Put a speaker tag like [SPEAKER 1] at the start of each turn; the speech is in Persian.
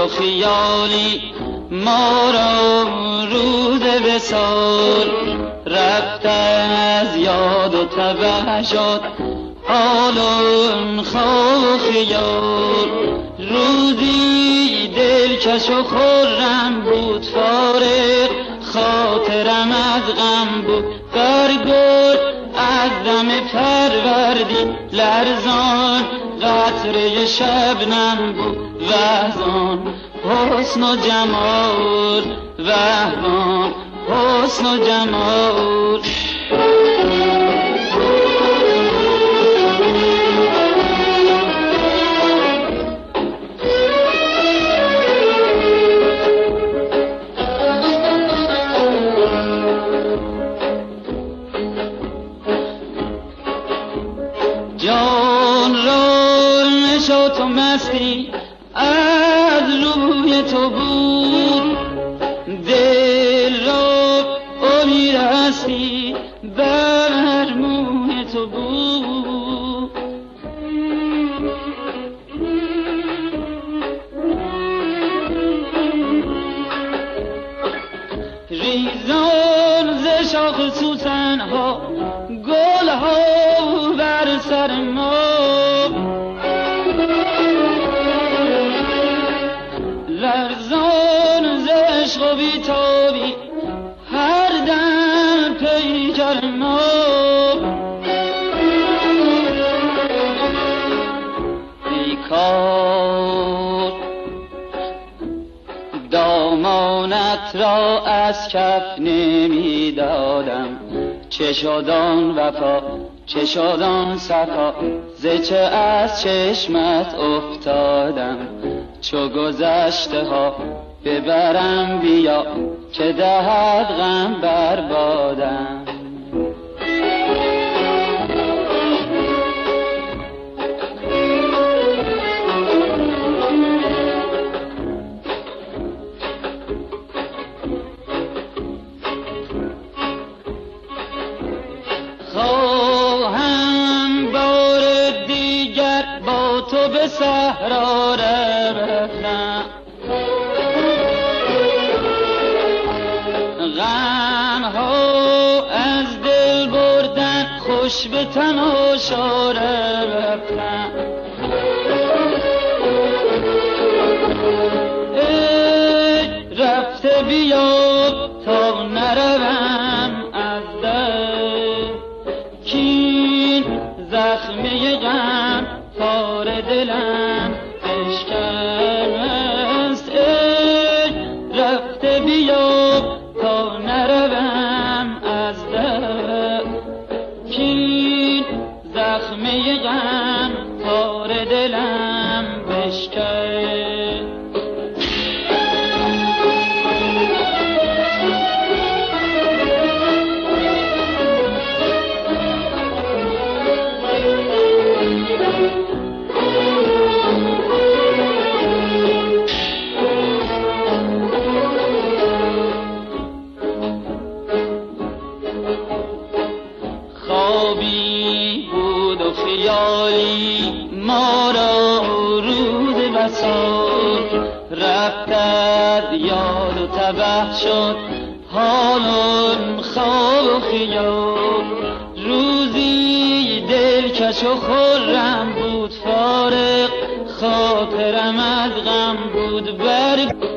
[SPEAKER 1] و خیالی ما را روز وصال رفت از یاد و تبه شد حال و خواب و خیال. روزی دلکش و خرم بود فارغ خاطرم از غم بود. برگل از دم فروردین لرزان قطره شبنم بود. وحزان حسن و جمال وحزان حسن و جمال. جان را نشو تو مستی از روی تو بود. دل را امید هستی بر موی تو بود. ریزان ز شاخ سوسن ها گل ها بر سر ما. لرزان ز عشق و بی‌تابی هر دم پیکر ما. بیکار دامانت را از کف نمی دادم. چه شد آن وفا چه شد آن صفا ز چه از چشمت افتادم. چو گذشته ها ببرم بیا که دهد غم بربادم. خواهم بار دیگر با تو به صحرا رفتم. غم ها از دل بردن خوش به تماشا رفتم. ای رفته بیا تا نروم از دل کین زخمه غم تار دلم اشکست. ای رفته بیا تا نروم از دل کین زخمه غم تار دلم بشکست. خوابی بود و خیالی ما را روز وصال رفت از یاد و تبه شد حال و خواب و خیال. روزی دلکش و خرم بود فارغ خاطرم از غم بود.